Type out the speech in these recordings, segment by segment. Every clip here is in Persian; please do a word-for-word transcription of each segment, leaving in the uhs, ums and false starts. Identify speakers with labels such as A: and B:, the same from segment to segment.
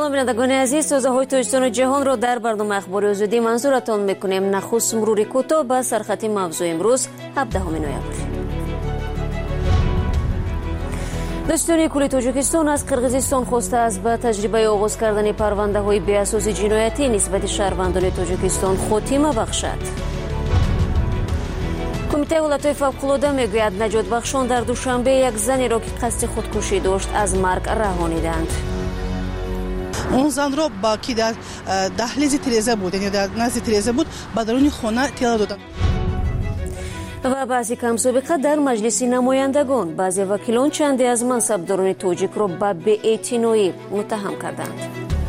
A: سلام بینندگان عزیز، تازه‌های تاجیکستان و جهان را در برنامه اخباری آزادی منظورتان میکنیم. نخست مروری کوتاه به سرخط موضوع امروز هفدهم نوامبر. دستور کل تاجیکستان از قرقیزستان خواسته است به تجربه آغاز کردن پرونده های بی اساس جنایتی نسبت شهروندان تاجیکستان خاتمه بخشد. کمیته ولایت‌های فوق‌العاده میگوید نجات بخشان در دوشنبه یک زنی را که قصد خودکشی داشت از مرگ رهانیدند.
B: اون زن را با کی در دهلیز تریزه بود، یعنی در نزد تریزه بود، به درون خانه تیلا دادند.
A: و بعضی کم سابقه در مجلس نمایندگان بعضی وکیلان چندی از منصبداران تاجیک را به بی‌اعتنایی متهم کردند.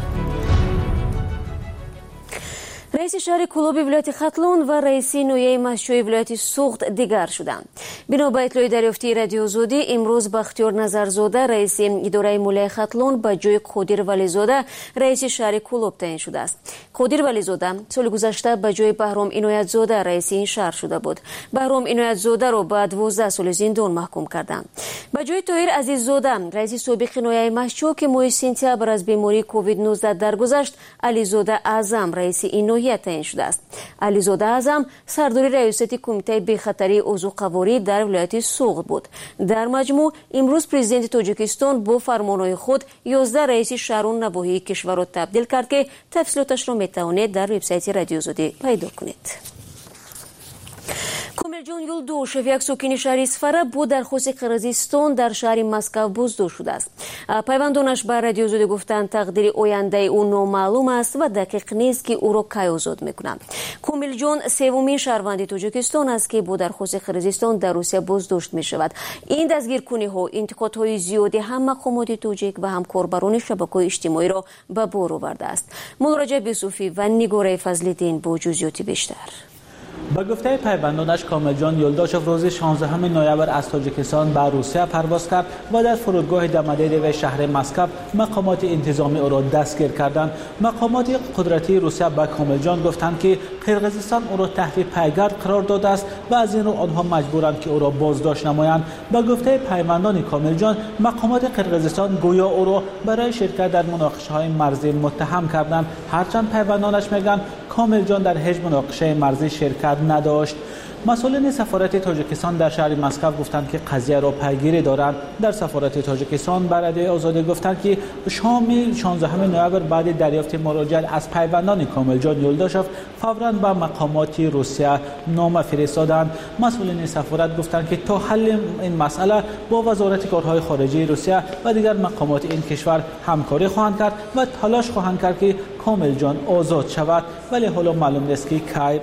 A: رئیس شهر کلابی ولایت ختلون و رئیس نویه مسجد ولایت سوخت دیگر شدند. بنا به اطلاع دریافتی رادیو آزادی، امروز بختیار نظرزاده رئیس اداره مالی ختلون به جای قادر ولیزاده رئیس شهر کلاب تعیین شده است. قادر ولیزاده سال گذشته به جای بهرام عنایت زاده رئیس این شهر شده بود. بهرام عنایت زاده را به دوازده سال زندان محکوم کردند. به جای طاهر عزیززاده رئیس سابق نویه مسجد که ماه سپتامبر از بیماری کووید نوزده درگذشت، علیزاده اعظم رئیس این نویه تعیین شده است. علیزاده اعظم سرداری ریاست کمیته بی‌خطری عضو قواری در ولایت سوغد بود. در مجموع امروز پرزیدنت تاجیکستان با فرمانهای خود یازده رئیس شهران نواحی کشور را تبدیل کرد که تفصیلاتش را میتوانید در وبسایت رادیو آزادی پیدا کنید. کاملجان یولداشف یک ساکن شهر اسفره با درخواست قرقیزستان در شهر مسکو بازداشت شده است. پیوندانش به رادیو آزادی گفتند تقدیر آینده او نامعلوم است و دقیق نیست که او را کی آزاد میکنند. کاملجان سومین شهروند تاجیکستان است که با درخواست قرقیزستان در روسیه بازداشت می شود. این دستگیرکنی ها انتقادهای زیادی هم مقامات تاجیک و هم کاربران شبکه‌های اجتماعی را به بار آورده است. مولارجه بیوسفی و نگاره فضل‌الدین با جزئیات بیشتر.
C: با گفته پیوندانش کاملجان یولداشف روز شانزدهم نوامبر از تاجیکستان به روسیه پرواز کرد و در فرودگاه دمدیدو شهر مسکو مقامات انتظامی او را دستگیر کردند. مقامات قدرتی روسیه به کاملجان گفتند که قرقیزستان او را تحت پیگرد قرار داده است و از این رو آنها مجبورند که او را بازداشت نمایند. با گفته پیوندان کاملجان مقامات قرقیزستان گویا او را برای شرکت در مناقشه‌های مرزی متهم کردند، هرچند پیوندانش میگن کاملجان در هیچ مناقشه مرزی شرکت نداشت. مسئولین سفارت تاجیکستان در شهر مسکو گفتند که قضیه را پیگیری دارند. در سفارت تاجیکستان به رادیو آزادی گفتند که شام شانزدهم نوامبر بعد دریافت مراجعه از پیوندان کاملجان یولداشف فوراً به مقامات روسیه نامه فرستادند. مسئولین سفارت گفتند که تا حل این مسئله با وزارت کارهای خارجه روسیه و دیگر مقامات این کشور همکاری خواهند کرد و تلاش خواهند کرد که کاملجان آزاد شود، ولی حالا معلوم نیست که کی.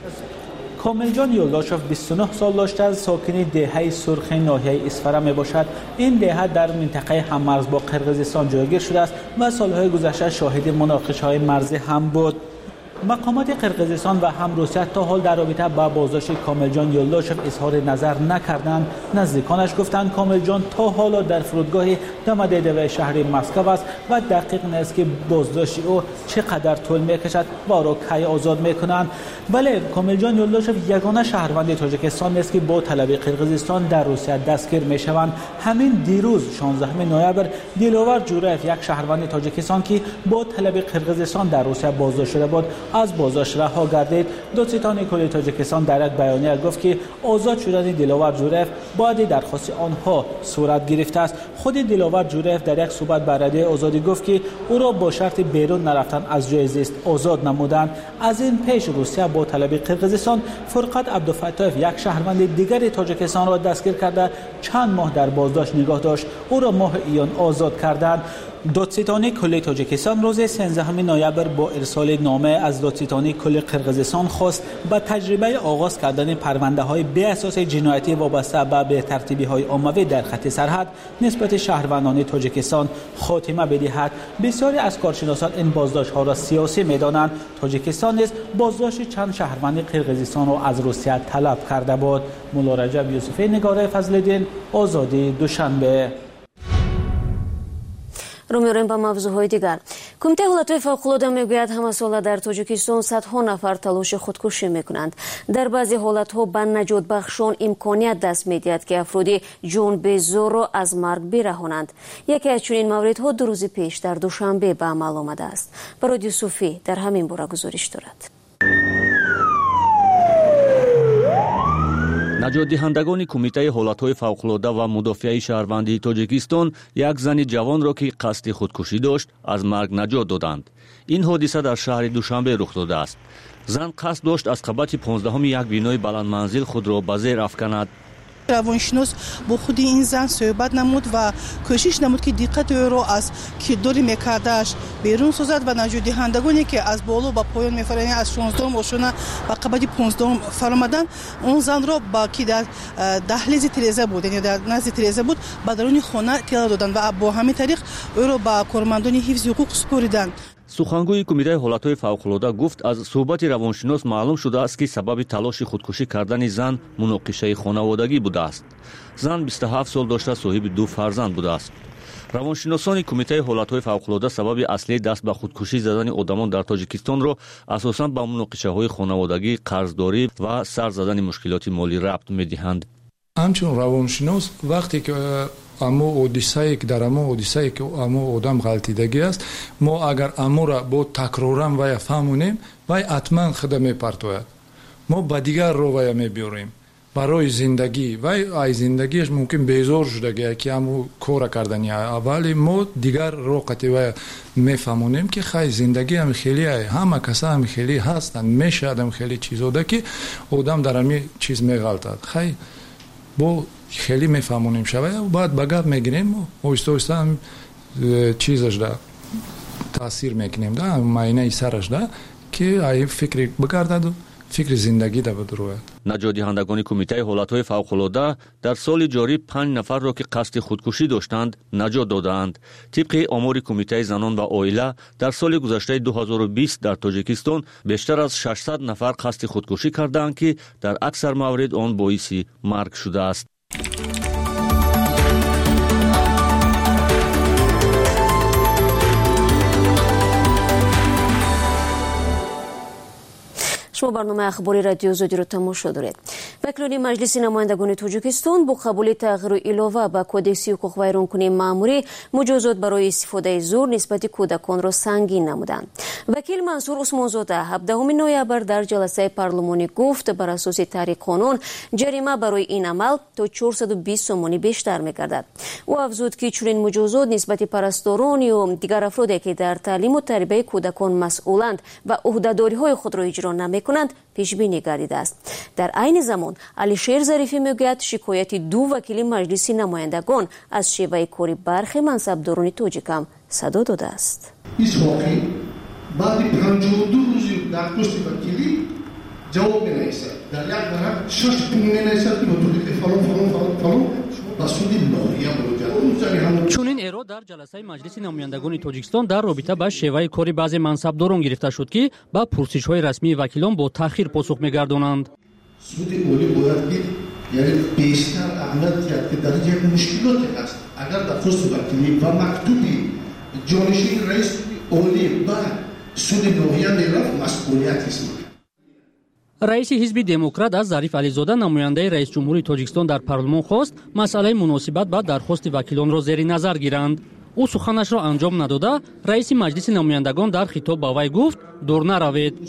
C: کاملجان یولداشف بیست و نه سال داشته از ساکن دهه سرخ ناحیه اسفره می باشد. این دهه در منطقه هممرز با قرقیزستان جایگیر شده است و سالهای گذشته شاهد مناقشه‌های مرزی هم بود. مقامات قرقیزستان و هم روسیه تا حال در رابطه با بازداشت کاملجان یولداشف اظهار نظر نکردند. نزدیکانش گفتند کاملجان تا حالا در فرودگاه دمدیدو شهر مسکو است و دقیق نیست که بازداشت او چقدر طول میکشد و او را کی آزاد میکنند. ولی کاملجان یولداشف یگانه شهروند تاجیکستان است که با طلب قرقیزستان در روسیه دستگیر میشوند. همین دیروز شانزدهم نوامبر دلاور جورایف یک شهروند تاجیکستان که با طلب قرقیزستان در روسیه بازداشت شده بود از بازداشت رها گردید. دادستان کل تاجیکستان در یک بیانیه گفت که آزاد شدن دلاور جورایف بعد درخواست آنها صورت گرفته است. خود دلاور جورایف در یک صحبت با رادیو آزادی گفت که او را با شرط بیرون نرفتن از جای زیست آزاد نمودند. از این پیش روسیه با طلب قرقیزستان فرقت عبدالفتاح یک شهروند دیگر تاجیکستان را دستگیر کرده چند ماه در بازداشت نگاه داشت. او را ماه ایان آزاد کردند. دادستان کل تاجیکستان روز سیزدهم نوامبر با ارسال نامه از دادستان کل قرقیزستان خواست به تجربه آغاز کردن پرونده‌های بی اساس جنایتی وابسته به بی‌ترتیبی‌های عمومی در خط سرحد نسبت شهروندان تاجیکستان خاتمه بدهد. بسیاری از کارشناسان این بازداشت‌ها را سیاسی می‌دانند. تاجیکستان نیز بازداشت چند شهروند قرقیزستان را از روسیه طلب کرده بود. مولارجه بیوسفی، نگاره فضل‌الدین، آزادی، دوشنبه.
A: رو می‌ریم با موضوعهای دیگر. کمیته حالتهای فوق‌العاده میگوید همه ساله در تاجیکستان صدها نفر تلاش خودکشی میکنند. در بعضی حالتها به نجات بخشان امکانیت دست میدهد که افرادی جان به زور را از مرگ برهانند. یکی از چنین موردها دو روز پیش در دوشنبه به عمل آمده است. برادیو صوفی در همین باره گزارش دارد.
D: نجات دهندگان کمیته حالتهای فوق‌العاده و مدافع شهروندی تاجیکستان یک زن جوان را که قصد خودکشی داشت از مرگ نجات دادند. این حادثه در شهر دوشنبه رخ داده است. زن قصد داشت از قبط پانزدهم یک بینای بلند منزل خود را به زیر افکند.
B: روانشناس با خود این زن صحبت نمود و کوشش نمود که دقت او را از کیدوری میکردش بیرون سازد و نجات دهندگانی که از بالا به پایان میفرند از شانزده ماشین و قبل پانزده فرآمدن اون زن را با کی در دهلیز تریزه بود، یعنی در نزد تریزه بود، به درون خانه تیلا دادند و با همین طریق او را به کارمندان حفظ حقوق سپردند.
D: سخنگوی کمیته حالتهای فوق‌العاده گفت از صحبت روانشناس معلوم شده است که سبب تلاش خودکشی کردن زن مناقشه خانوادگی بوده است. زن بیست و هفت سال داشته، صاحب دو فرزند بوده است. روانشناسان کمیته حالتهای فوق‌العاده سبب اصلی دست به خودکشی زدن آدمان در تاجیکستان را اساساً به مناقشه‌های خانوادگی، قرضداری و سر زدن مشکلات مالی ربط می‌دهند.
E: همچون روانشناس وقتی که اما حادثه‌ای که در اما حادثه‌ای که اما آدم غلطیدگی است، ما اگر اما را با تکرارم و فهمونیم و حتما خود میپرتوید، ما به دیگر رو و میبیاریم برای زندگی و ای زندگیش ممکن بیزار شده که همو کار کردنی اولی ما دیگر رو قطعی و میفهمونیم که خیلی زندگی هم خیلی همه کسا هم خیلی هستن، میشه هم خیلی چیزا ده که آدم در همین چیز میغلطد. خیلی با خیلی میفهمونیم شوه و بعد بگرد میگیریم و اوستا اوستا هم چیزش ده تاثیر میکنیم ده معینه سرش ده که ای فکر بگردد و فکر زندگی ده بدروه.
D: نجات دهندگان کمیته حالتهای فوق‌العاده در سال جاری پنج نفر را که قصد خودکشی داشتند نجات دادند. طبق آمار کمیته زنان و عائله در سال گذشته دو هزار و بیست در تاجیکستان بیشتر از ششصد نفر قصد خودکشی کردند که در اکثر موارد آن باعث مرگ شده است.
A: شما برنامه اخباری رادیو زودی رو تماشا دارید. وکیلان مجلس نمایندگان تاجیکستان با قبول تغییر علاوه به کدکس حقوق ویرانکنی مأموری مجازات برای استفاده زور نسبت کودکان را سنگین نمودند. وکیل منصور عثمانزاده هفدهم نوامبر در جلسه پارلمانی گفت بر اساس طرح قانون جریمه برای این عمل تا چهارصد و بیست سومانی بیشتر می‌گردد. او افزود که چنین مجازات نسبت پرستاران و دیگر افرادی که در تعلیم و تربیت کودکان مسئولند و عهده‌داری‌های خود را اجرا نمی‌کنند پیش بینی گردیده است. در عین زمان علیشیر ظریفی میگوید شکایت دو وکیل مجلس نمایندگان از شیوه کاری برخی منصبداران تاجیک هم صدا داده است.
F: بعد پنجاه و دو روزی در پست وکیلی جواب می‌نویسد. در یک ورق شش پون می‌نویسد که مطابق فلان فلان فلان فلان با سود لاریه مراجعه.
G: چنین ایراد در جلسه مجلس نمایندگان تاجیکستان در رابطه با شیوه کاری بعضی منصبداران گرفته شد که با پرسش‌های رسمی وکیلان با تأخیر پاسخ می‌گردانند.
F: سود اولی باید دید، یعنی بیشتر اهمیت کرد که در یک مشکلاتی هست. اگر در پست وکیلی و مکتوبی جانشین رئیس اولی بعد سود نوعیه میرفت مسئولیت است.
G: رئیس حزب دموکرات از ظریف علیزاده نماینده رئیس جمهوری تاجیکستان در پارلمان خواست مسئله مناسبت با درخواست وکیلان را زیر نظر گیرند. او سخنش را انجام نداده رئیس مجلس نمایندگان در خطاب با وی گفت دور نروید.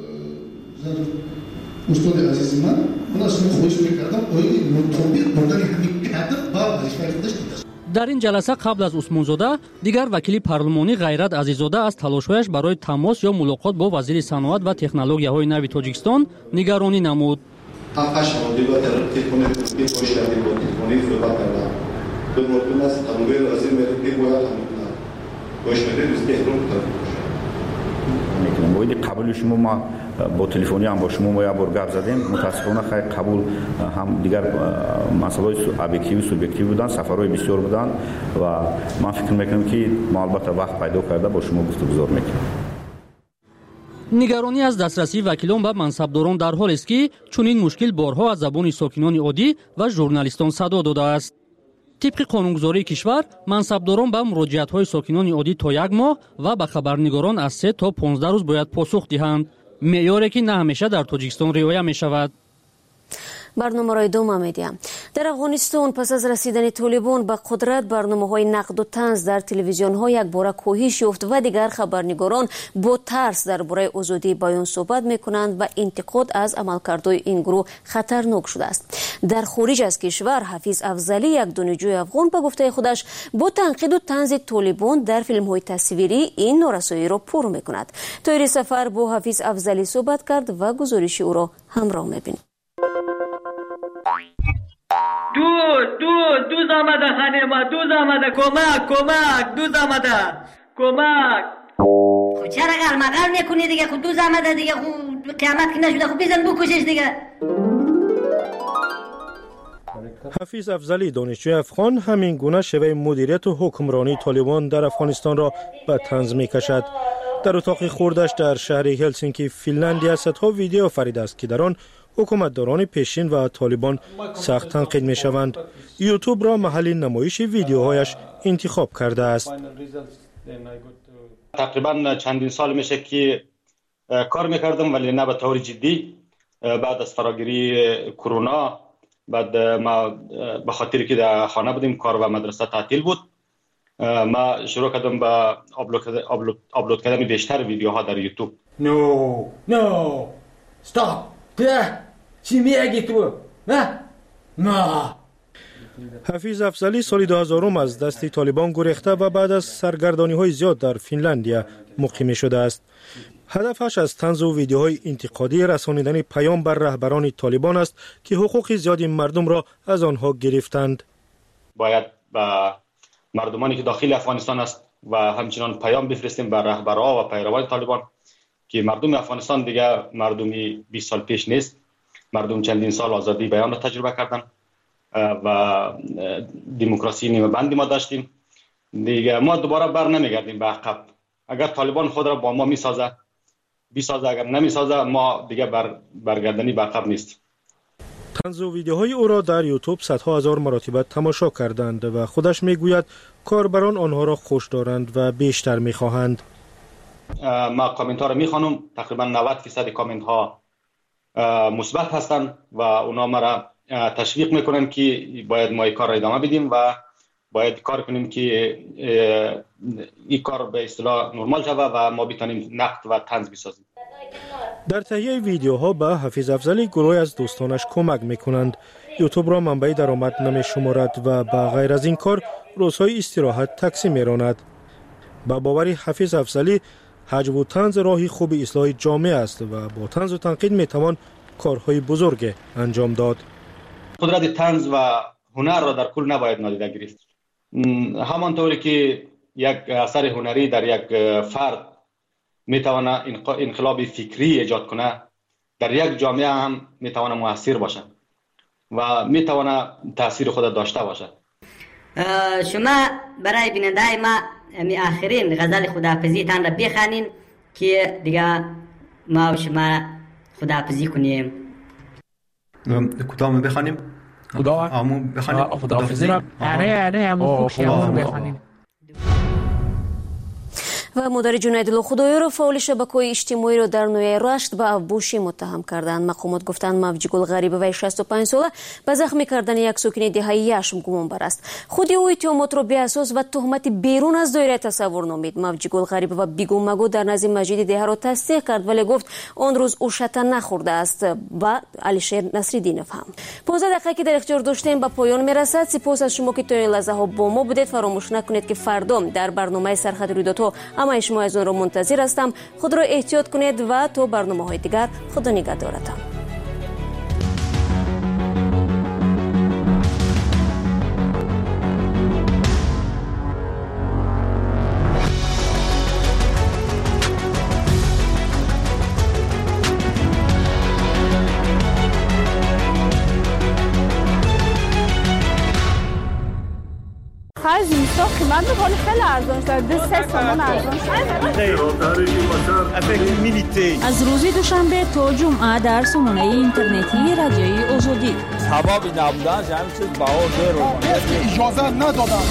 F: استاد عزیز من من از شما خواهش می‌کردم آید مطابق بودن همین کادر با وظیفه داشته.
G: در این جلسه قبل از عثمانزاده دیگر وکیل پارلمانی غیرت عزیزاده از تلاش‌هایش برای تماس یا ملاقات با وزیر صنعت و تکنولوژی‌های نوین تاجیکستان نگرانی نمود.
F: آقاش مدیریت تکنولوژی باشه تکنولوژی صحبت کردم. دو مورد است قانون لازم می‌کنه باید باشه دوست احترام کنید.
H: میکنم باید قبول شما ما با تلفنی هم با شما ما یه بار گپ زدیم متاسفانه خیلی قبول هم دیگر مسائل ابجکتیو سوبجکتیو بودن سفرهای بسیار بودن و من فکر میکنم که ما البته وقت پیدا کرده با شما گفتگو میکنیم.
G: نگرانی از دسترسی وکیلان به منصبداران در حال است که چنین مشکل بارها از زبان ساکنان عادی و ژورنالیستان صدا داده است. طبق قانونگذاری کشور منصبداران با مراجعت‌های ساکنان عادی تا یک ماه و به خبرنگاران از سه تا پانزده روز باید پاسخ دهند. معیاری که نه همیشه در تاجیکستان رعایت می‌شود.
A: برنامه را ادامه می‌دیم. در افغانستان پس از رسیدن طالبان به قدرت برنامه‌های نقد و طنز در تلویزیون‌ها یک بار کاهش یافت و دیگر خبرنگاران با ترس درباره آزادی بیان صحبت می‌کنند و انتقاد از عملکردهای این گروه خطرناک شده است. در خارج از کشور حفیظ افضلی یک دانشجوی افغان به گفته خودش با تنقید و طنز طالبان در فیلم‌های تصویری این نارسایی را پر می‌کند. طاهر سفر با حفیظ افضلی صحبت کرد و گزارش او را همراه می‌بینید.
I: دو دو دوز آمده خانه ما دوز آمده کمک کمک دوز آمده کمک
J: خب چرا غرمغر نکنی دیگه خب دوز آمده دیگه خب قیامت که نشده خب بیزن بکشش دیگه.
K: حفیظ افضلی دانشجوی افغان همین گونه شیوه مدیریت و حکمرانی طالبان در افغانستان را به طنز می‌کشد. در اتاق خوردش در شهر هلسینکی فنلندیا صدها ویدیو آفریده است که در آن حکومتداران پیشین و طالبان سخت تنقید می شوند. یوتیوب را محل نمایش ویدیوهایش انتخاب کرده است.
L: تقریبا چندین سال میشه که کار میکردم ولی نه به طور جدی. بعد از فراگیری کرونا بعد ما به خاطر که در خانه بودیم کار و مدرسه تعطیل بود ما شروع کردم به آپلود آپلود کردن بیشتر ویدیوها در یوتیوب.
I: نو نو استاپ چی میگی تو؟ نه نه.
K: حفیظ افضلی سال دو هزار از دست طالبان گریخته و بعد از سرگردانی‌های زیاد در فنلندیا مقیم شده است. هدفش از طنز و ویدیوهای انتقادی رسانیدن پیام بر رهبران طالبان است که حقوق زیادی مردم را از آنها گرفتند.
L: باید به مردمانی که داخل افغانستان است و همچنان پیام بفرستیم بر رهبرها و پیروان طالبان که مردم افغانستان دیگه مردمی بیست سال پیش نیست. مردم چندین سال آزادی بیان را تجربه کردن و دموکراسی نیمه بندی ما داشتیم دیگه. ما دوباره بر نمیگردیم به عقب. اگر طالبان خود را با ما میسازه بیسازه، اگر نمیسازه ما دیگه بر برگردنی به عقب نیست.
K: طنز و ویدیوهای او را در یوتیوب صدها هزار مرتبه تماشا کردند و خودش میگوید کاربران آنها را خوش دارند و بیشتر میخواهند.
L: ما کامنت ها را میخوانم، تقریبا نود درصد کامنت ها مثبت هستند و اونا ما را تشویق میکنن که باید ما این کار را ادامه بدیم و باید کار کنیم که این کار به اصطلاح نرمال شود و ما بتونیم نقد و طنز بسازیم.
K: در تهیه ویدیوها به حفیظ افضلی گروه از دوستانش کمک میکنند. یوتیوب را منبع درآمد نمیشمارد و به غیر از این کار روزهای استراحت تاکسی میراند. با باور حفیظ افضلی حجب و طنز راهی خوب اصلاح جامعه است و با طنز و تنقید میتوان کارهای بزرگ انجام داد.
L: قدرت طنز و هنر را در کل نباید نادیده گرفت. همانطوری که یک اثر هنری در یک فرد میتواند انقلاب فکری ایجاد کنه، در یک جامعه هم میتواند مؤثر باشد و میتواند تاثیر خود داشته باشد.
J: شما برای بیننده ما می آخرین غزل خداحافظی تان را بخوانید که دیگه ما و شما خداحافظی کنیم.
M: کدام بخوانیم؟
N: خدا
M: آمون بخوانیم
N: خداحافظی. آره آره همون خوب بخوانیم.
A: و مادر جنید خدایی را فعال شبکه‌های اجتماعی را در نوع رشت به افبوشی متهم کردند. مقامات گفتند موجی گل غریبه و شصت و پنج ساله به زخمی کردن یک ساکن دهه هشتم گمان بر است. خود او اتهامات را بی اساس و تهمت بیرون از دایره تصور نامید. موجی گل غریبه و بیگو مگو در نزد مجید دهه را تصدیق کرد ولی گفت آن روز او شطن نخورده است. با علیشیر نصرالدینов هم پانزده دقیقه که در اختیار داشتیم به پایان میرسد. سپاس از شما که تا این لحظه ها با ما بودید. فراموش نکنید که فردا در برنامه سرخط رویدادها اما شما از اون رو منتظر هستم. خود را احتیاط کنید و تا برنامه های دیگر خدا نگهدارتان.
O: خرج زمستان قیمت میکنه خیلی ارزان شد. دو سه تومن ارزان شد.
P: از روز دوشنبه تا جمعه در سامانه اینترنتی رادیوی آزادی.
Q: سبب نبودن همین چیز باور
M: اجازه ندادن.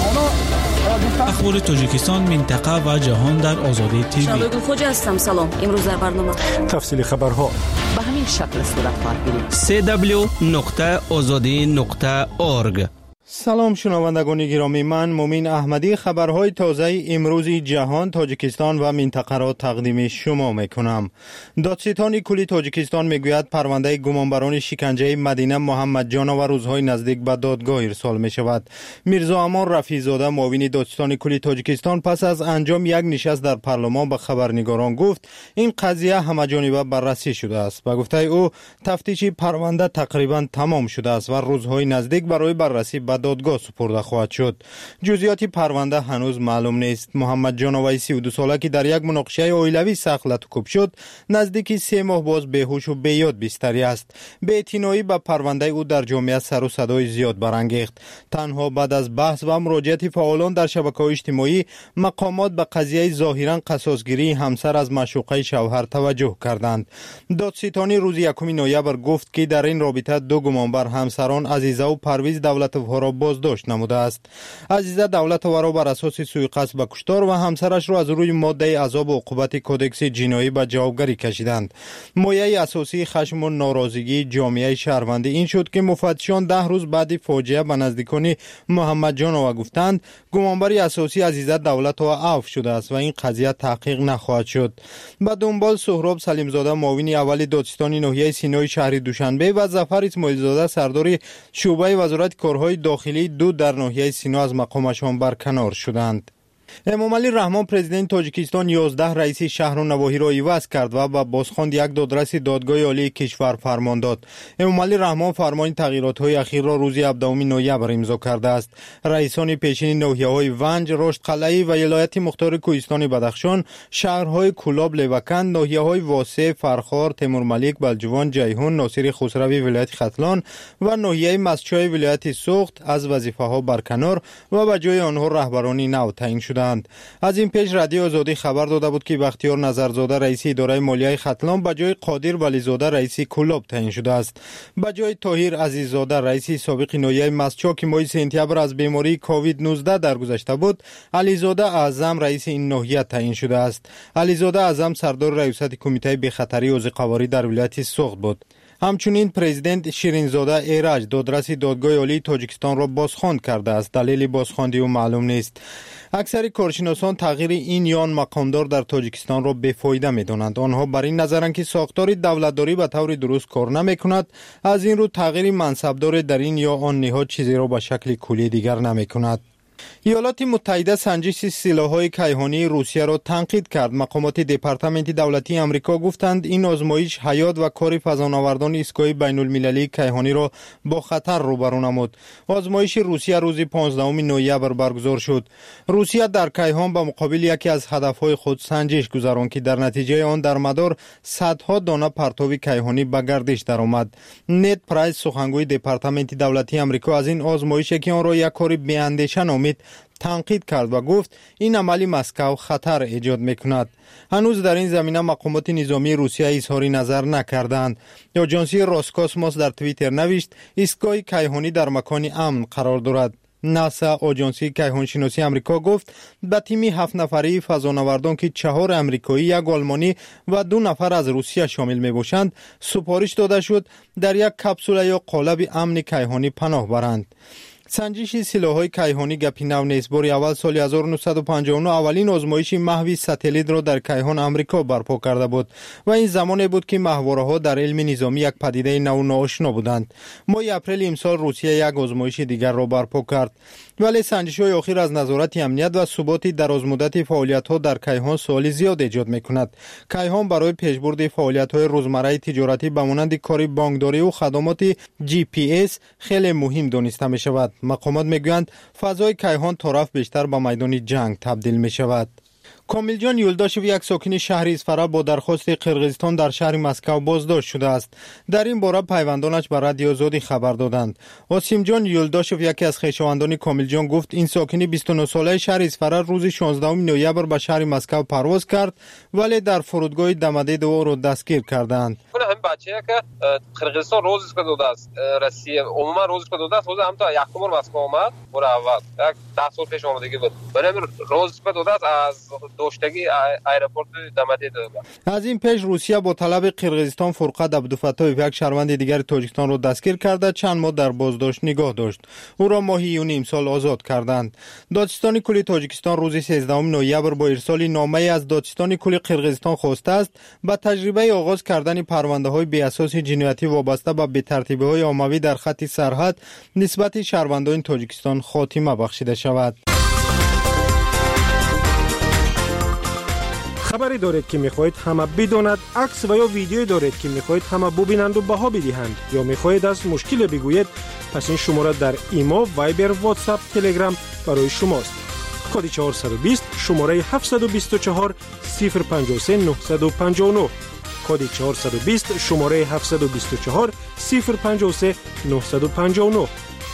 Q: اخبار تاجیکستان، منطقه و جهان در آزادی تیوی.
A: شبای گلخوجه هستم. سلام. امروز در برنامه
K: تفصیل خبرها
R: به همین شکل صورت خواهد
S: سی دبلیو نقطه آزادی نقطه اورگ.
T: سلام شنوندگان گرامی، من مومین احمدی خبرهای تازه امروز جهان، تاجیکستان و منطقه را تقدیم شما میکنم. دادستان کلی تاجیکستان میگوید پرونده گمانبران شکنجه مدینه محمد جان و روزهای نزدیک به دادگاه ارسال می شود. میرزا امان رفیع زاده معاون دادستان کلی تاجیکستان پس از انجام یک نشست در پارلمان به خبرنگاران گفت این قضیه همه جانبه بررسی شده است. به گفته او تفتیش پرونده تقریبا تمام شده است و روزهای نزدیک برای بررسی به دادگاه سپرده خواهد شد. جزئیات پرونده هنوز معلوم نیست. محمد جان وی سی و دو ساله که در یک مناقشه اویلوی سخت لطوکوب شد، نزدیکی سه ماه باز بیهوش و بیاد بستری است. بی‌اعتنایی به پرونده او در جامعه سر و صدای زیاد برانگیخت. تنها بعد از بحث و مراجعت فعالان در شبکه‌های اجتماعی، مقامات به قضیه ظاهراً قصاصگیری همسر از معشوقه شوهر توجه کردند. دادستانی روز یکم نوامبر گفت که در این رابطه دو گمانبر همسران عزیزه و پرویز دولت‌ها را بازداشت نموده است. عزیزه دولت‌ها را بر اساس سوءقصد به کشتار و همسرش را از روی ماده عذاب و عقوبت کودکس جنایی به جوابگری کشیدند. مایه اساسی خشم و ناراضگی جامعه شهروندی این شد که مفتشان ده روز بعد فاجعه به نزدیکان محمد جان و گفتند گمانبری اساسی عزیزه دولت‌ها عفو شده است و این قضیه تحقیق نخواهد شد. به دنبال سهراب سلیمزاده معاون اول دادستان ناحیه سینای شهر دوشنبه و ظفر اسماعیل زاده سردار شعبه وزارت کارهای داخلی دو در ناحیه سینا از مقامشان برکنار شدند. امام علی رحمان پرزیدنت تاجیکستان یازده رئیس شهر و نواحی را عوض کرد و به بازخواند یک دادرس دادگاه عالی کشور فرمان داد. امام علی رحمان فرمان تغییرات‌های اخیر را روز هفدهم نوامبر امضا کرده است. رئیسان پیشین ناحیه‌های ونج، رشد قلعه‌ای و ولایت مختار کوهستان بدخشان، شهرهای کولاب، لیوکند، ناحیه‌های واسع، فرخار، تیمورملک، بلجوان، جیهون، ناصر خسروی ولایت ختلان و ناحیه مسچای ولایت سوخت از وظیفه‌ها برکنار و به جای آنها رهبرانی نو تعیین شدند. از این پیش رادیو آزادی خبر داده بود که بختیار نظرزاده رئیس اداره مالیه ختلان به جای قادر ولیزاده رئیس کولاب تعیین شده است. به جای طاهر عزیززاده رئیس سابق ناحیه مسچا که ماه سپتامبر از بیماری کووید نوزده درگذشته بود، علیزاده اعظم رئیس این ناحیه تعیین شده است. علیزاده اعظم سردار ریاست کمیته بی‌خطری عضوقواری در ولایت سوخت بود. همچنین پرزیدنت شیرینزاده ایرج دادرس دادگاه عالی تاجیکستان را بازخواند کرده است. دلیل بازخواندی او معلوم نیست. اکثر کارشناسان تغییر این یان مقامدار در تاجیکستان را بی‌فایده می‌دانند. آنها بر این نظرند که ساختار دولتداری به طور درست کار نمی‌کند. از این رو تغییر منصبدار در این یا آن نهاد چیزی را به شکل کلی دیگر نمی‌کند. ایالات متحده سنجش سلاح‌های کیهانی روسیه را تنقید کرد. مقامات دپارتمنت دولتی آمریکا گفتند این آزمایش حیات و کار فضانوردان ایستگاه بین‌المللی کیهانی را با خطر روبرو نمود. آزمایش روسیه روز پانزدهم نوامبر برگزار شد. روسیه در کیهان به مقابل یکی از هدف‌های خود سنجش گذراند که در نتیجه آن در مدار صدها دانه پرتاب کیهانی به گردش درآمد. نت پرایس سخنگوی دپارتمنت دولتی آمریکا از این آزمایش که آن را یک کار بی‌اندیشه نامید تنقید کرد و گفت این عملی مسکو خطر ایجاد میکند. هنوز در این زمینه مقامات نظامی روسیه اظهار نظر نکردند. آژانس روسکوسموس در توییتر نوشت ایستگاه کیهانی در مکان امن قرار دارد. ناسا آژانس کیهانشناسی آمریکا گفت به تیمی هفت نفره فضانوردان که چهار آمریکایی، یک آلمانی و دو نفر از روسیه شامل می باشند سفارش داده شد در یک کپسول یا قالب امن کیهانی پناه برند. سنجش سلاح‌های کیهانی گپی نو نیست. بار اول سال هزار و نهصد و پنجاه و نه اولین آزمایش محو ساتلیت را در کیهان آمریکا برپا کرده بود و این زمانی بود که ماهواره‌ها در علم نظامی یک پدیده نو ناآشنا بودند. ماه اپریل امسال روسیه یک آزمایش دیگر را برپا کرد. ولی سنجش‌های اخیر از نظارت امنیت و ثبات درازمدت فعالیت‌ها در کیهان سوال زیاد ایجاد می‌کند. کیهان برای پیشبرد فعالیت‌های روزمره تجارتی به مانند کار بانکداری و خدمات جی پی اس خیلی مهم دانسته می‌شود. مقامات میگویند فضای کیهان طرف بیشتر به میدان جنگ تبدیل می شود. کامل جان یولداشف یک ساکن شهر اصفهان با درخواست قرقیزستان در شهر مسکو بازداشت شده است. در این باره پیوندانش به رادیو آزادی خبر دادند. آسیم جان یولداشف یکی از خویشاوندان کامل جان گفت این ساکن بیست و نه ساله شهر اصفهان روز شانزدهم نوامبر به شهر مسکو پرواز کرد ولی در فرودگاه دمدید او را دستگیر کردند.
U: حالا هم
M: بچه‌ای که قرقیزستان روزی که دوده است روسیه عموما روزی که دوده است روز هم تا یکم مسکو اومد بر اول یک ده سال پیش اومدگی بود برای روزی که دوده است از دوشتگی ایرپورت دمدی دوده.
T: از این پیش روسیه با طلب قرقیزستان فرقت عبدالفتاحی یک شهروند دیگر تاجیکستان را دستگیر کرده چند ماه در بازداشت نگاه داشت. او را ماهی و نیم سال آزاد کردند. دادستان کلی تاجیکستان روز سیزدهم نوامبر با ارسال نامه از دادستان کلی قرقیزستان خواسته است با تجربه آغاز کردن پرونده‌های بی اساس جنایتی وابسته به بی‌ترتیبی‌های عمومی در خط سرحد نسبت شهروندان تاجیکستان خاتمه بخشیده شود.
K: خبری دارید که میخواهید همه بداند، عکس و یا ویدیویی دارید که میخواهید همه ببینند و بها بدهند یا میخواهید از مشکل بگویید، پس این شماره در ایمو، وایبر، واتساپ، تلگرام برای شماست. کد چهارصد و بیست شماره هفتصد و بیست و چهار صفر پنجاه و سه نهصد و پنجاه و نه. کد چهارصد و بیست شماره هفتصد و بیست و چهار صفر پنجاه و سه نهصد و پنجاه و نه.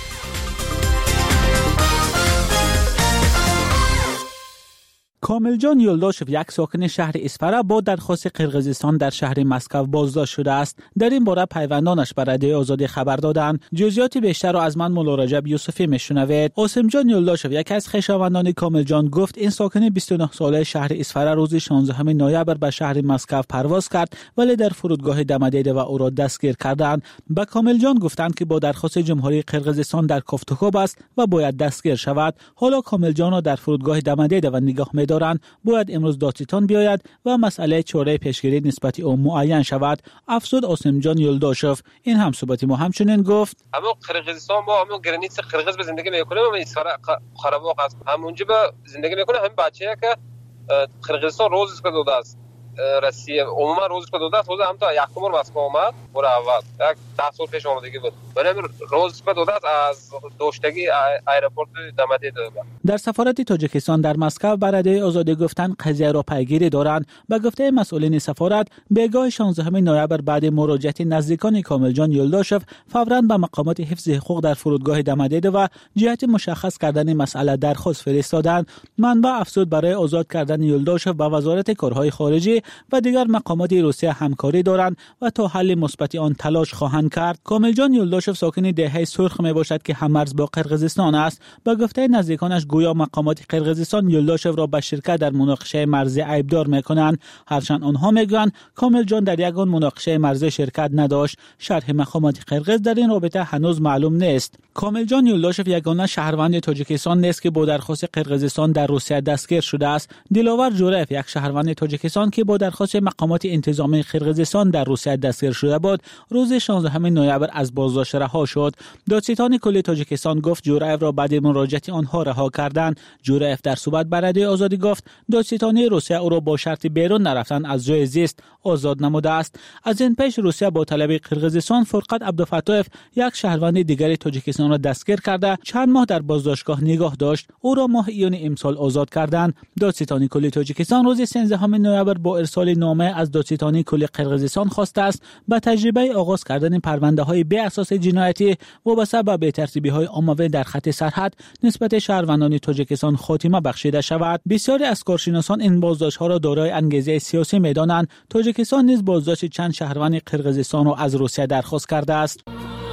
C: کامل جان یولداشف یک ساکن شهر اسفره با درخواست قرقیزستان در شهر مسکو بازداشت شده است. در این باره پیوندانش بر رادیو آزادی خبر دادند. جزئیات بیشتر را از من مولا رجب یوسفی میشنوید. قاسم جان یولداشف یکی از خویشاوندان کامل جان گفت این ساکن بیست و نه ساله شهر اسفره روز شانزدهم نوامبر به شهر مسکو پرواز کرد ولی در فرودگاه دم دیده و او را دستگیر کردند. به کامل جان گفتند که با درخواست جمهوری قرقیزستان در کوفتوکوب است و باید دستگیر شود. حالا کامل جان را در فرودگاه دم دیده و نگاه می‌دارند. باید امروز دادستان بیاید و مسئله چاره پیشگیری نسبت او معین شود. افزود قاسم جان یولداشف. این هم صحبت ما همچنین گفت
M: اما قرقیزستان ما همون گرانیت قرقیز به زندگی میکنه و اسفره قره‌باغ است همونجا به زندگی میکنه. همین بچه‌ای که قرقیزستان روزی که دوده است روسیه عموما روزی که دوده است روز هم تا یکم مسکو اومد بر اول یک ده سال پیش اومدگی بود برای روزی که دوده است از دوشتگی ایرپورت دمدی دوده.
C: در سفارت تاجیکستان در مسکو بر رادیو آزادی گفتند قضیه را پیگیری دارند. به گفته مسئولین سفارت بیگاه شانزدهم نوامبر بعد مراجعت نزدیکان کامل جان یولداشف فوراً به مقامات حفظ حقوق در فرودگاه دمدی و جهت مشخص کردن مسئله درخواست فرستادند. منبع افزود برای آزاد کردن یولداشف با وزارت کارهای خارجه و دیگر مقامات روسیه همکاری دارند و تا حل مثبت آن تلاش خواهند کرد. کامل جان یولداشف ساکن دهه سرخ می باشد که هممرز با قرقیزستان است. با گفته نزدیکانش گویا مقامات قرقیزستان یولداشف را به شرکت در مناقشه مرزی عیبدار میکنند، هرچند آنها میگویند کامل جان در یگان مناقشه مرزی شرکت نداشت. شرح مقامات قرقیز در این رابطه هنوز معلوم نیست. کامل جان یولداشف یگانه شهروند تاجیکستان نیست که با درخواست قرقیزستان در روسیه دستگیر شده است. دلاور جورایف یک شهروند تاجیکستان که با درخواست مقامات انتظامی قرقیزستان در روسیه دستگیر شده بود روز شانزدهم نوامبر از بازداشت رها شد. دادستان کلی تاجیکستان گفت جورایف را بعد مراجعت آنها رها کردند. جورایف در صحبت بر رادیو آزادی گفت دادستان روسیه او را با شرط بیرون نرفتن از جای زیست آزاد نموده است. از این پیش روسیه با طلب قرقیزستان فرقت عبدالفتاحی یک شهروند دیگر تاجیکستان را دستگیر کرده چند ماه در بازداشتگاه نگاه داشت. او را ماه ایون امسال آزاد کردند. دادستان کلی تاجیکستان روز سیزدهم نوامبر با ارسال نامه از دادستانی کلی قرقیزستان خواسته است با تجربه آغاز کردن پرونده‌های بی اساس جنایتی وابسته به بی‌ترتیبی‌های عمومی در خط سرحد نسبت شهروندان تاجیکستان خاتمه بخشیده شود. بسیاری از کارشناسان این بازداشت‌ها را دارای انگیزه سیاسی می‌دانند. تاجیکستان نیز بازداشت چند شهروند قرقیزستان را از روسیه درخواست کرده است.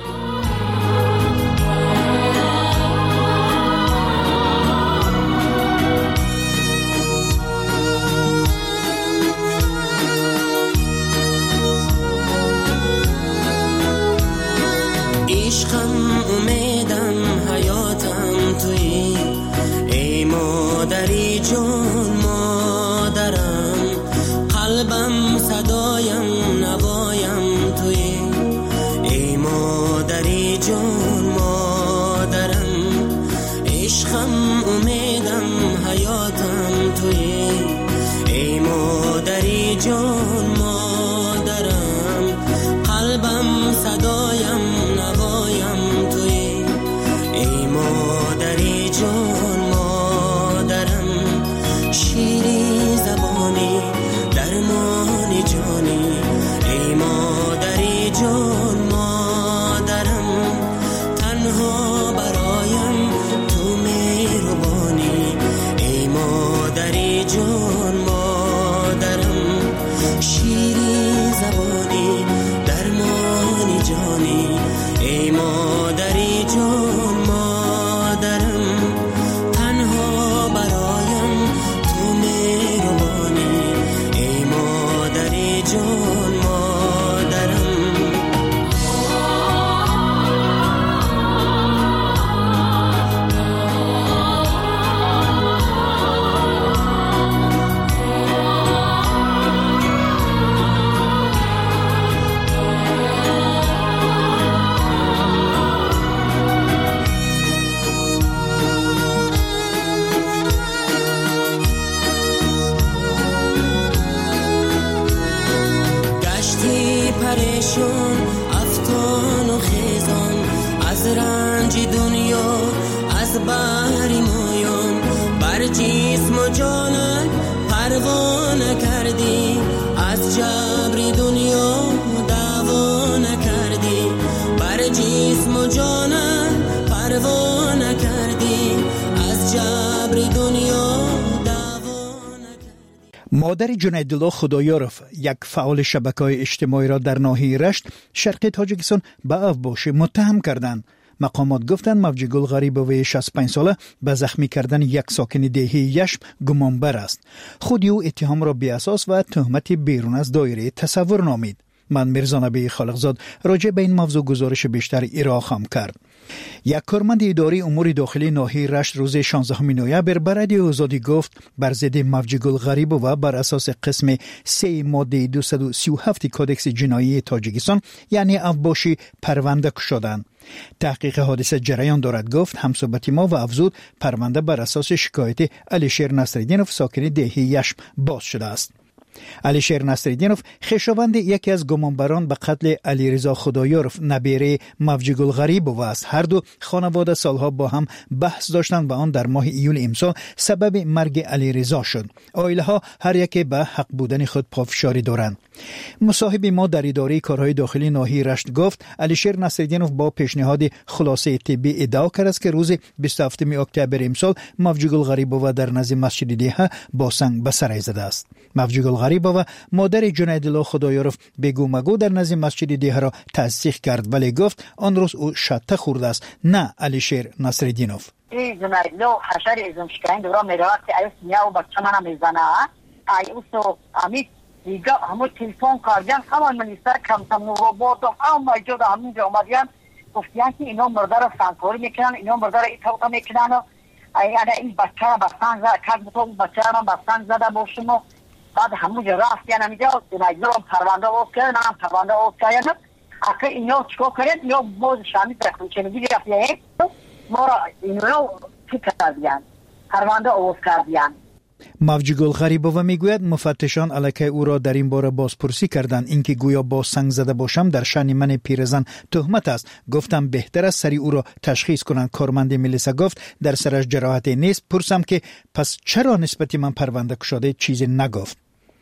U: عشقم امیدم حیاتم توی ای مادری جون مادرم قلبم صدایم نوایم توی ای مادری جون مادرم عشقم امیدم حیاتم توی ای مادری جون مادرم قلبم صدایم نوایم توی ای مادری جون مادرم شیری زبانی درمانی جانی ای مادری جون مادرم تنها برایم تو مهربانی ای مادری جون مادرم شیری جان افتان و خیزان از رنج دنیا از بحر مایان بر جسم و جانم پروا نکردی از جبر دنیا دعوا نکردی بر جسم و جانم پروا نکردی از جبر دنیا
B: مادر جنیدالله خدایارف یک فعال شبکه‌های اجتماعی را در ناحیه رشت شرقی تاجیکستان به افباشی متهم کردند. مقامات گفتند موجگل غریبوی شصت و پنج ساله به زخمی کردن یک ساکن دهه یشم گمانبر است. خود او اتهام را بی اساس و تهمت بیرون از دایره تصور نامید. من میرزا نبی خالقزاد راجع به این موضوع گزارش بیشتر ارائه خواهم کرد. یک کارمند اداری امور داخلی ناحیه رشت روز شانزدهم نوامبر بر رادیو آزادی گفت بر ضد موجگل غریب و بر اساس قسم سه ماده دویست و سی و هفت کودکس جنایی تاجیکستان یعنی افباشی پرونده شدند. تحقیق حادثه جریان دارد گفت همصحبت ما و افزود پرونده بر اساس شکایت علیشیر نصرالدینوف ساکن دهه یشم باز شده است. علیشیر نصرالدینوف خویشاوند یکی از گمانبران به قتل علیرضا خدایارف نبیره موجگل غریبوف است. هر دو خانواده سالها با هم بحث داشتند و آن در ماه ایول امسال سبب مرگ علیرضا شد. عائله ها هر یک به حق بودن خود پافشاری دارند. مصاحب ما در اداره کارهای داخلی ناحیه رشت گفت علیشیر نصرالدینوف با پیشنهاد خلاصه طبی ادعا کرد است که روز بیست و هفتم اکتبر امسال موجگل غریبوف در نزد مسجد دیه با سنگ به سر زده است. موجگل غریبوف مادر جنیدالله خدایارف بگو مگو در نزد مسجد دیه را تصدیق کرد ولی گفت آن روز او شطه خورده است نه علیشیر نصرالدینوف.
V: این جنیدالله حشر ازم شکایت دورا میراد که ایس نیا و بچه منم میزنه ایوسو امید دیگه همون تلفن کاردن همان منیستر کمتم نورو بود و همه جا همینجا آمدیان گفتیان که اینا مرده را سانکوری میکنن اینا مرده را ایتاوتا میکنن و این بچه را بستان زده کس بطور بچه را بستان زده باشم و بعد همونجا راست یعنی میگه جنیدالله هم پرونده اوز کرد نه هم پرونده اوز کرد اکه اینا چکو کرد اینا موز شامی تکن چه میگی رفته ما را اینا چی کردیان پرونده اوز کردیان.
B: موجگل غریبوف میگوید مفتشان علیه او را در این باره بازپرسی کردند اینکه گویا با سنگ زده باشم در شأن من پیرزن تهمت است. گفتم بهتر است سری او را تشخیص کنند. کارمند ملیسا گفت در سرش جراحت نیست. پرسم که پس چرا نسبت من پرونده شده چیزی نگفت.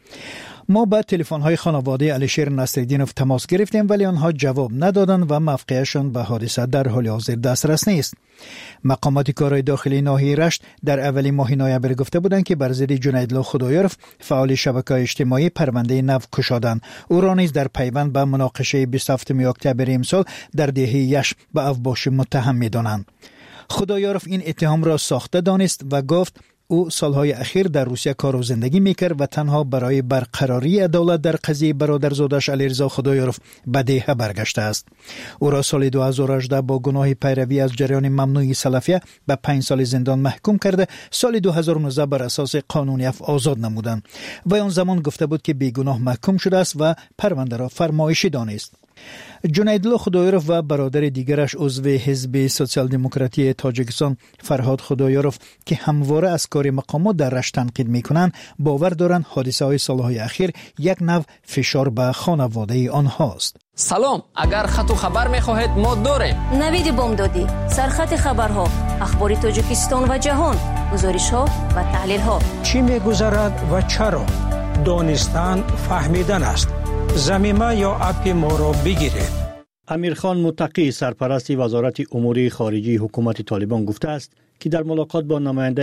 B: ما با تلفن های خانواده علیشیر نصرالدینوف تماس گرفتیم ولی آنها جواب ندادند و موقعشان به حادثه در حال حاضر دسترس نیست. مقامات کارهای داخلی ناحیه رشت در اول ماه نوامبر گفته بودند که بر ضد جنیدالله خدایارف فعال شبکه‌های اجتماعی پرونده نو کشادند. او را نیز در پیوند به مناقشه بیست و هفتم اکتبر امسال در دهه یشم به افباشی متهم می‌دانند. خدایارف این اتهام را ساخته دانست و گفت او سالهای اخیر در روسیه کار و زندگی میکرد و تنها برای برقراری عدالت در قضیه برادرزادش علیرضا خدایارف به دیه برگشته است. او را سال دو هزار و هجده با گناه پیروی از جریان ممنوعی سلفیه به پنج سال زندان محکوم کرده سال دو هزار و نوزده بر اساس قانون عفو آزاد نمودند و آن زمان گفته بود که بیگناه محکوم شده است و پرونده را فرمایشی دانست. جنیدالله خدایارف و برادر دیگرش عضو حزب سوسیال دموکراتی تاجیکستان فرهاد خدایارف که همواره از کار مقامات در رشت تنقید میکنند باور دارند حادثه های سالهای اخیر یک نوع فشار به خانواده آنهاست.
W: سلام، اگر خط و خبر میخواهید ما داریم.
A: نوید بامدادی، سرخط خبرها، اخبار تاجیکستان و جهان، گزارش ها و تحلیل ها.
X: چی میگذرد و چرا؟ دانستن فهمیدن است. زمینه یا اپ ما را بگیرید.
Y: امیرخان متقی سرپرست وزارت امور خارجه حکومت طالبان گفته است که در ملاقات با نماینده